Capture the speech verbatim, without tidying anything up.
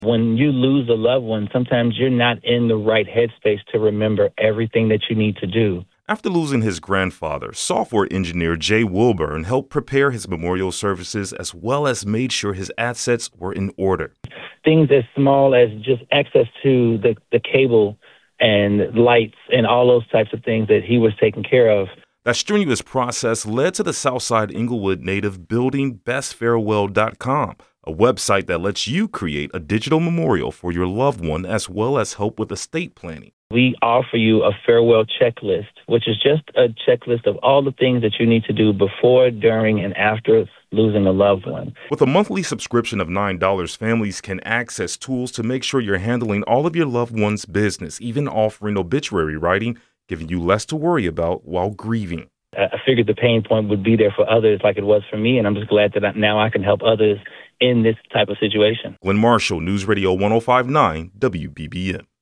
When you lose a loved one, sometimes you're not in the right headspace to remember everything that you need to do. After losing his grandfather, software engineer Jay Wilburn helped prepare his memorial services as well as made sure his assets were in order. Things as small as just access to the, the cable and lights and all those types of things that he was taking care of. That strenuous process led to the Southside Inglewood native building best farewell dot com, a website that lets you create a digital memorial for your loved one as well as help with estate planning. We offer you a farewell checklist, which is just a checklist of all the things that you need to do before, during, and after losing a loved one. With a monthly subscription of nine dollars, families can access tools to make sure you're handling all of your loved one's business, even offering obituary writing, giving you less to worry about while grieving. I figured the pain point would be there for others like it was for me, and I'm just glad that now I can help others in this type of situation. Glenn Marshall, News Radio one oh five point nine W B B M.